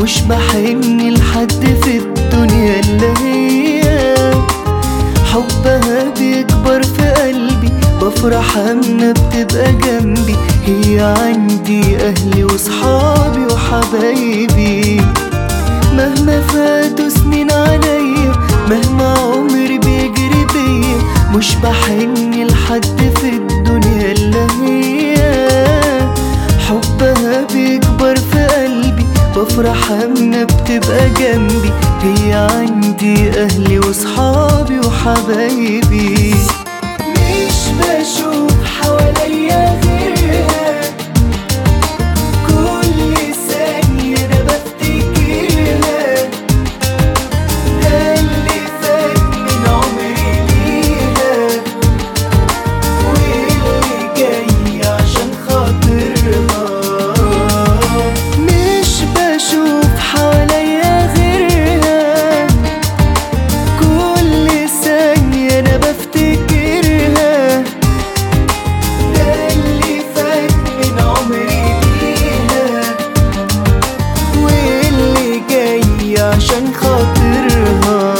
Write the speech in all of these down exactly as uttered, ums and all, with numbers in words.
مش بحن لحد في الدنيا الا هي. حبها بيكبر في قلبي، بفرح اما بتبقى جنبي. هي عندي اهلي وصحابي وحبايبي، مهما فاتوا سنين عليا، مهما عمري بيجري بيا، مش بحن لحد في الدنيا الا هي. حبها بيكبر في قلبي، بفرح اما بتبقى جنبي. هي عندي اهلي وصحابي وحبايبي، مش بشوف حواليا غيرها. كل ثانية انا بفتكرها، ده اللي فات من عمري ليها، واللي جاي عشان خاطرها. مش بشوف حواليا غيرها، كل ثانية انا بفتكرها، ده اللي فات من عمري ليها، واللي جاي عشان خاطرها.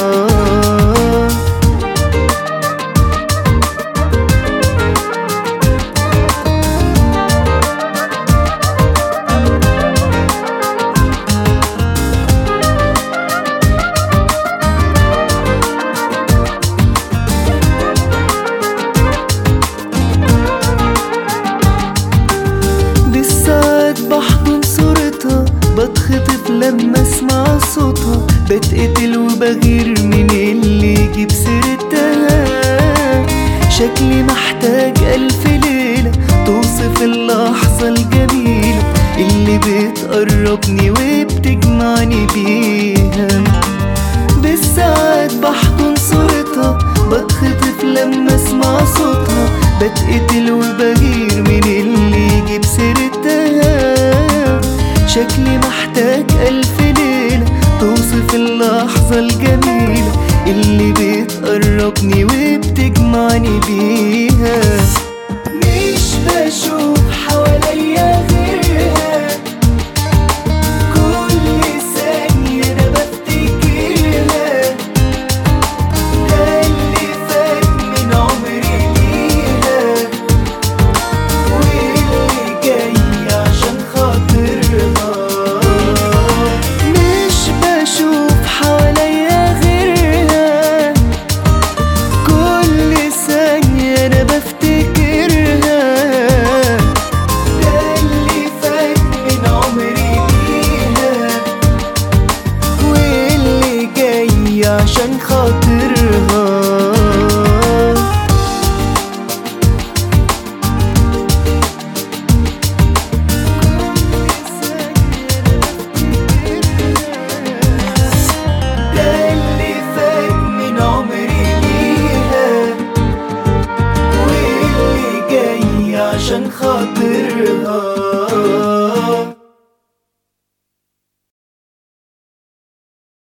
بحضن صورتها، بتخطف لما اسمع صوتها، بتقتل وبغير من اللي يجيب سيرتها. شكلي محتاج ألف ليلة توصف اللحظة الجميلة اللي بتقربني وبتجمعني بيها. بالساعات بحضن صورتها، بتخطف لما اسمع صوتها، بتقتل وبغير من اللي يجيب سيرتها. شكلي محتاج ألف ليلة توصف اللحظة الجميلة اللي بتقربني وبتجمعني بيها.